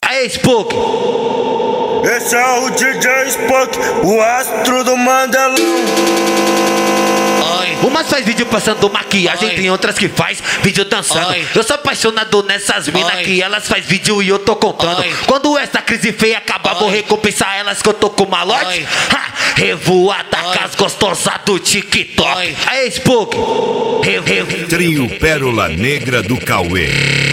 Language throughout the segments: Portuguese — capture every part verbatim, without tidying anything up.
Aí, Spook. Esse é o D J Spook, o astro do Mandelão. Umas faz vídeo passando maquiagem, Oi. Tem outras que faz vídeo dançando. Oi. Eu sou apaixonado nessas minas que elas faz vídeo e eu tô contando. Oi. Quando essa crise feia acabar, Oi. Vou recompensar elas que eu tô com malote. Ha! Revoada com as gostosas do TikTok. Oi. Aí, Spook. Re, re, re, Trio Pérola Negra do Cauê.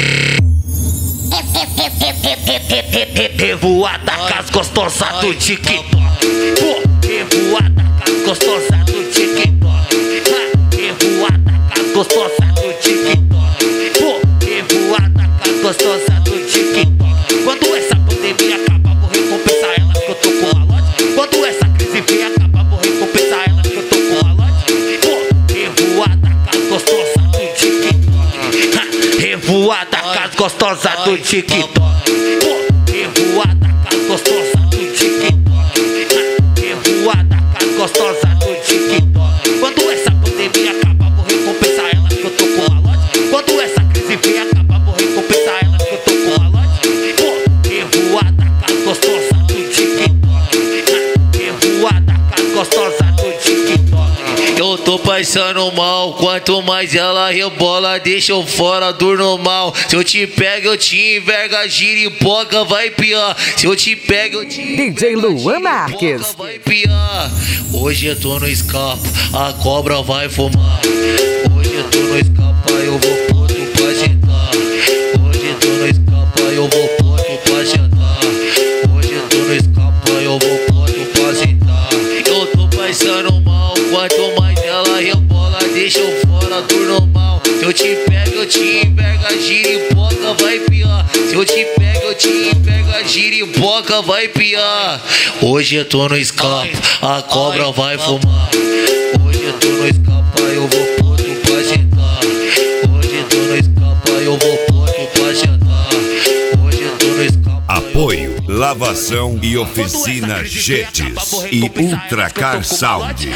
Revoada com as gostosas do TikTok. Revoada com as gostosas do TikTok. Revoada com as gostosas do TikTok. Revoada com as gostosas do TikTok. Quando essa pandemia acabar, vou recompensar elas que eu tô com malote. Quando essa crise feia acabar, vou recompensar elas que eu tô com malote. Revoada com as gostosas do TikTok. Revoada com as gostosas do TikTok. Revoada com as gostosas do TikTok. Revoada com as gostosas do TikTok. Quando essa pandemia acabar, vou recompensar elas que eu tô com malote. Quando essa crise feia acabar, vou recompensar elas que eu tô com malote. Revoada com as gostosas do TikTok. Revoada com as gostosas do TikTok. Eu tô passando mal, quanto mais ela rebola, deixa eu fora do normal. Se eu te pego, eu te enverga, giripoca, vai pior. Se eu te pego, eu te D J Luan Marques. Vai pior. Hoje eu tô no escapo, a cobra vai fumar. Hoje eu tô no escapo, eu vou pôr tu pra jantar. Hoje eu tô no escapo, eu vou pôr tu pra jantar. Hoje eu tô no escapo, eu vou pôr tu pra jantar. Eu tô passando mal, quanto mais ela rebola, deixa eu fora do normal. Se eu te pego, eu te enverga, giripoca, vai pior. Se eu te pego, eu te enverga, giripoca, vai pior. Hoje eu tô no escapo, a cobra vai fumar. Hoje eu tô no escapo, eu vou pôr tu pra jantar. Hoje eu tô no escapo, eu vou pôr tu pra jantar. Hoje eu tô no escapo. Apoio, lavação e oficina Jetes e Ultracar Sound.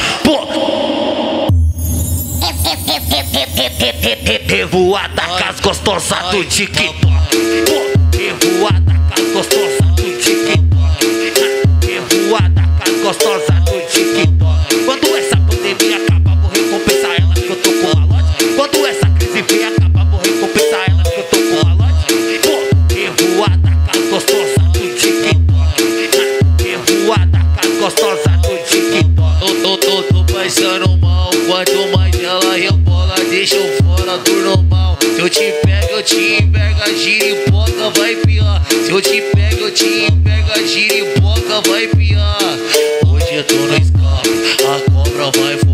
Revoada com as gostosas do TikTok. Revoada com as gostosas do TikTok. Revoada com as gostosas do TikTok. Quando essa pandemia acabar, vou recompensar elas que eu tô com malote. Quando essa crise feia acabar, vou recompensar elas que eu tô com malote. Revoada com as gostosas do TikTok. Revoada com as gostosas do TikTok. Eu tô, tô passando mal, quanto mais ela rebola, deixa eu fora do normal. Se eu te pego, eu te enverga, giripoca, vai pior. Se eu te pego, eu te enverga, giripoca, vai pior. Hoje eu tô no escapo, a cobra vai fumar.